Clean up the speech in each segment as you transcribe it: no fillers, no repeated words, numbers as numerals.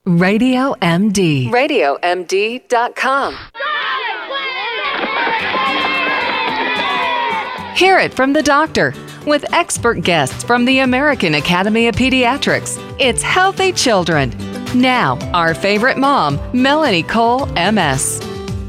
Radio MD. RadioMD.com. Hear it from the doctor with expert guests from the American Academy of Pediatrics. It's Healthy Children. Now, our favorite mom, Melanie Cole, MS.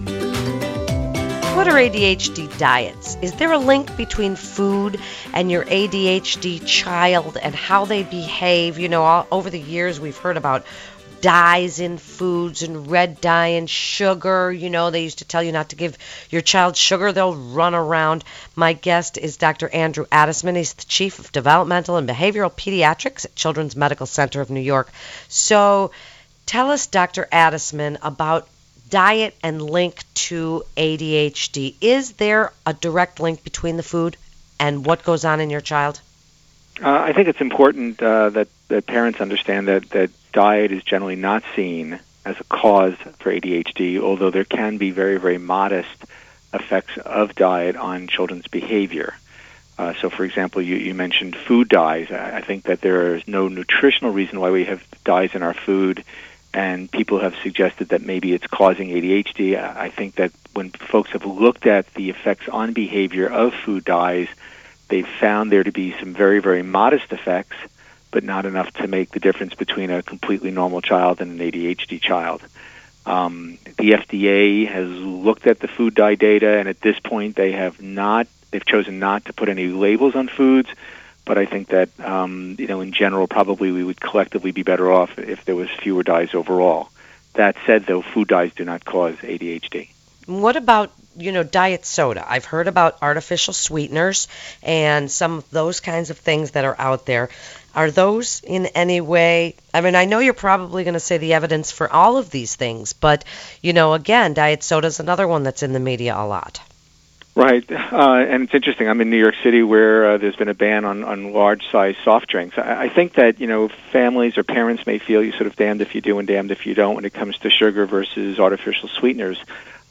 What are ADHD diets? Is there a link between food and your ADHD child and how they behave? You know, over the years we've heard about dyes in foods and red dye and sugar. You know, they used to tell you not to give your child sugar. They'll run around. My guest is Dr. Andrew Adisman. He's the Chief of Developmental and Behavioral Pediatrics at Children's Medical Center of New York. So tell us, Dr. Adisman, about diet and link to ADHD. Is there a direct link between the food and what goes on in your child? I think it's important that parents understand that diet is generally not seen as a cause for ADHD, although there can be very, very modest effects of diet on children's behavior. So, for example, you mentioned food dyes. I think that there is no nutritional reason why we have dyes in our food, and people have suggested that maybe it's causing ADHD. I think that when folks have looked at the effects on behavior of food dyes, they've found there to be some very, very modest effects, but not enough to make the difference between a completely normal child and an ADHD child. The FDA has looked at the food dye data, and at this point they've chosen not to put any labels on foods, but I think that, in general, probably we would collectively be better off if there was fewer dyes overall. That said, though, food dyes do not cause ADHD. What about, diet soda? I've heard about artificial sweeteners and some of those kinds of things that are out there. Are those in any way, I know you're probably going to say the evidence for all of these things, but, again, diet soda is another one that's in the media a lot. Right, and it's interesting. I'm in New York City where there's been a ban on large-size soft drinks. I think that, families or parents may feel you sort of damned if you do and damned if you don't when it comes to sugar versus artificial sweeteners.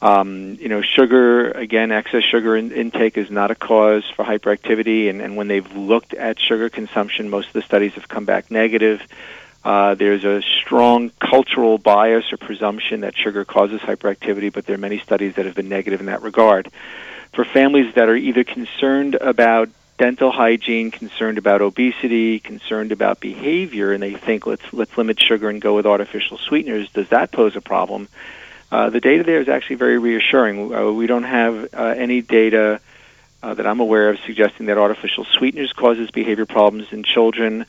Sugar, again, excess sugar intake is not a cause for hyperactivity, and when they've looked at sugar consumption, most of the studies have come back negative. There's a strong cultural bias or presumption that sugar causes hyperactivity, but there are many studies that have been negative in that regard. For families that are either concerned about dental hygiene, concerned about obesity, concerned about behavior, and they think let's limit sugar and go with artificial sweeteners, does that pose a problem? The data there is actually very reassuring. We don't have any data that I'm aware of suggesting that artificial sweeteners causes behavior problems in children.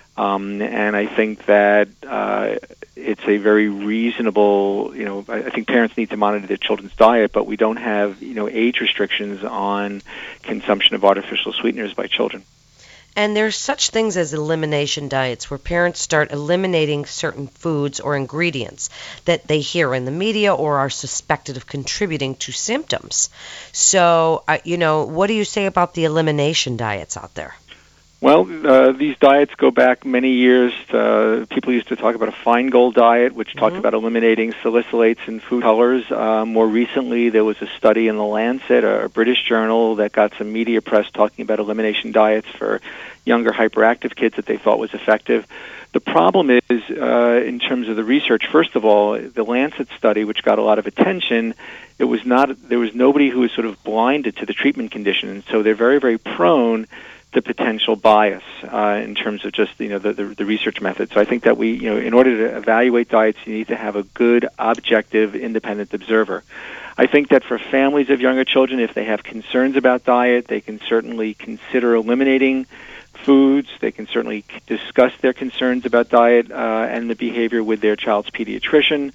And I think that it's a very reasonable, I think parents need to monitor their children's diet, but we don't have, age restrictions on consumption of artificial sweeteners by children. And there's such things as elimination diets where parents start eliminating certain foods or ingredients that they hear in the media or are suspected of contributing to symptoms. So, what do you say about the elimination diets out there? Well, these diets go back many years. People used to talk about a Feingold diet, which talked about eliminating salicylates in food colors. More recently, there was a study in The Lancet, a British journal, that got some media press talking about elimination diets for younger hyperactive kids that they thought was effective. The problem is, in terms of the research, first of all, the Lancet study, which got a lot of attention, there was nobody who was sort of blinded to the treatment condition, and so they're very, very prone to potential bias in terms of just the research method. So I think that we in order to evaluate diets, you need to have a good, objective, independent observer. I think that for families of younger children, if they have concerns about diet, they can certainly consider eliminating foods. They can certainly discuss their concerns about diet and the behavior with their child's pediatrician.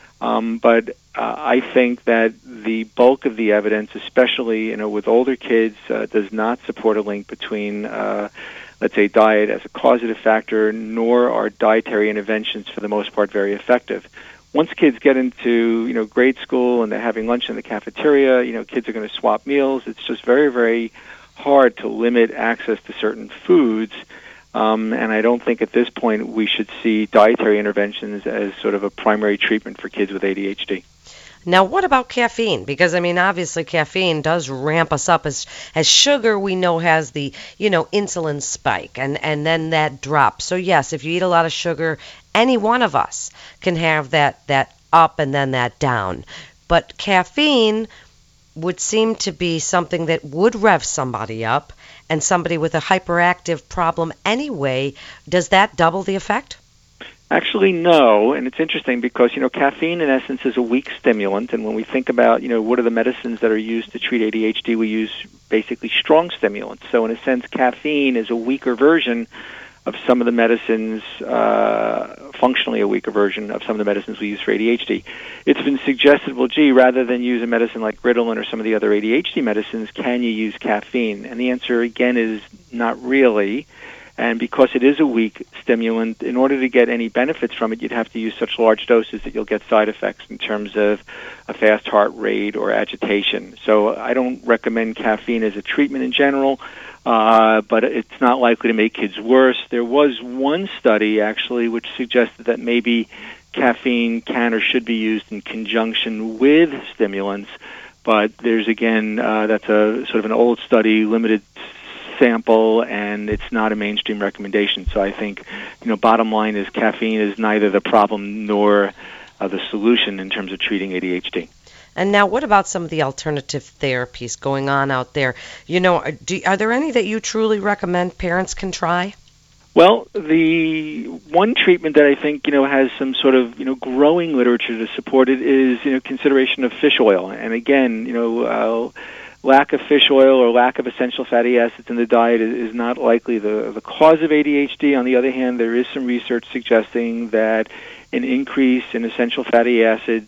But I think that the bulk of the evidence, especially with older kids, does not support a link between, let's say, diet as a causative factor, nor are dietary interventions for the most part very effective. Once kids get into grade school and they're having lunch in the cafeteria, kids are going to swap meals. It's just very, very hard to limit access to certain foods. And I don't think at this point we should see dietary interventions as sort of a primary treatment for kids with ADHD. Now, what about caffeine? Because, obviously caffeine does ramp us up. As sugar, we know, has the, insulin spike, and then that drops. So, yes, if you eat a lot of sugar Any one of us can have that up and then that down. But caffeine would seem to be something that would rev somebody up, and somebody with a hyperactive problem anyway. Does that double the effect? Actually, no, and it's interesting because, caffeine in essence is a weak stimulant, and when we think about, what are the medicines that are used to treat ADHD, we use basically strong stimulants. So in a sense, caffeine is a weaker version of some of the medicines, functionally a weaker version of some of the medicines we use for ADHD. It's been suggested, well, gee, rather than use a medicine like Ritalin or some of the other ADHD medicines, can you use caffeine? And the answer, again, is not really. And because it is a weak stimulant, in order to get any benefits from it, you'd have to use such large doses that you'll get side effects in terms of a fast heart rate or agitation. So I don't recommend caffeine as a treatment in general, but it's not likely to make kids worse. There was one study, actually, which suggested that maybe caffeine can or should be used in conjunction with stimulants, but there's, again, that's a sort of an old study, limited sample, and it's not a mainstream recommendation. So I think, bottom line is caffeine is neither the problem nor the solution in terms of treating ADHD. And now what about some of the alternative therapies going on out there? Are there any that you truly recommend parents can try? Well, the one treatment that I think, has some sort of, growing literature to support it is, consideration of fish oil. And again, lack of fish oil or lack of essential fatty acids in the diet is not likely the cause of ADHD. On the other hand, there is some research suggesting that an increase in essential fatty acids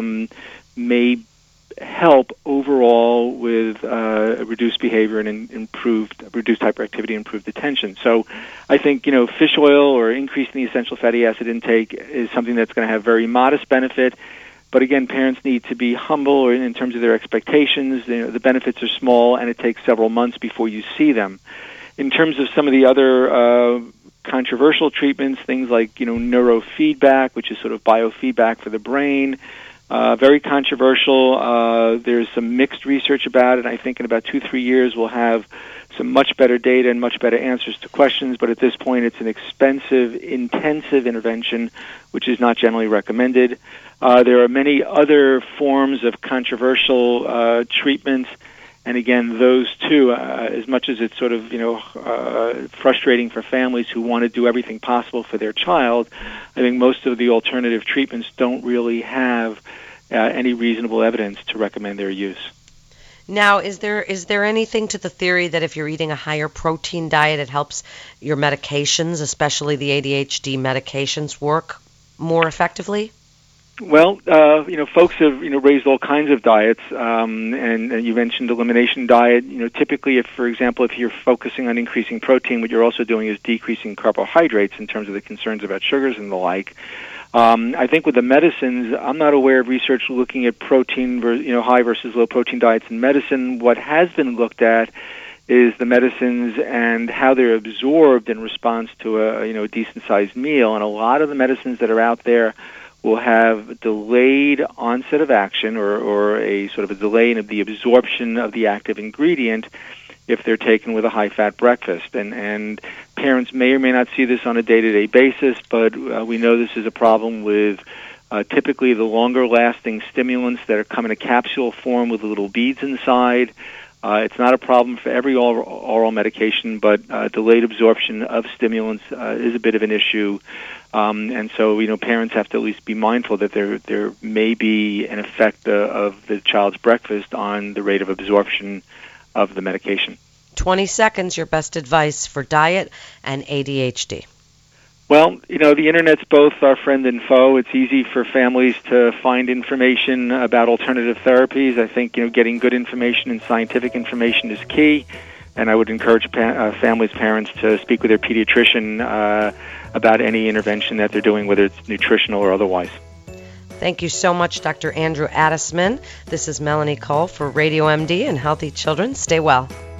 may help overall with reduced behavior and reduced hyperactivity, improved attention. So I think, fish oil or increasing the essential fatty acid intake is something that's going to have very modest benefit. But again, parents need to be humble in terms of their expectations. The benefits are small, and it takes several months before you see them. In terms of some of the other controversial treatments, things like neurofeedback, which is sort of biofeedback for the brain, very controversial. There's some mixed research about it. I think in about 2-3 years we'll have some much better data and much better answers to questions, but at this point it's an expensive, intensive intervention, which is not generally recommended. There are many other forms of controversial treatments, and again, those too, as much as it's sort of, frustrating for families who want to do everything possible for their child, I think most of the alternative treatments don't really have any reasonable evidence to recommend their use. Now, is there anything to the theory that if you're eating a higher protein diet, it helps your medications, especially the ADHD medications, work more effectively? Well, folks have, raised all kinds of diets, and you mentioned elimination diet. Typically, for example, if you're focusing on increasing protein, what you're also doing is decreasing carbohydrates in terms of the concerns about sugars and the like. I think with the medicines, I'm not aware of research looking at protein, high versus low protein diets in medicine. What has been looked at is the medicines and how they're absorbed in response to a decent-sized meal. And a lot of the medicines that are out there will have delayed onset of action or a sort of a delay in the absorption of the active ingredient if they're taken with a high-fat breakfast. And parents may or may not see this on a day-to-day basis, but we know this is a problem with typically the longer-lasting stimulants that come in a capsule form with little beads inside. It's not a problem for every oral medication, but delayed absorption of stimulants is a bit of an issue. And so, parents have to at least be mindful that there may be an effect of the child's breakfast on the rate of absorption of the medication. 20 seconds, your best advice for diet and ADHD. Well, the Internet's both our friend and foe. It's easy for families to find information about alternative therapies. I think, getting good information and scientific information is key. And I would encourage families, parents to speak with their pediatrician about any intervention that they're doing, whether it's nutritional or otherwise. Thank you so much, Dr. Andrew Adisman. This is Melanie Cole for Radio MD and Healthy Children. Stay well.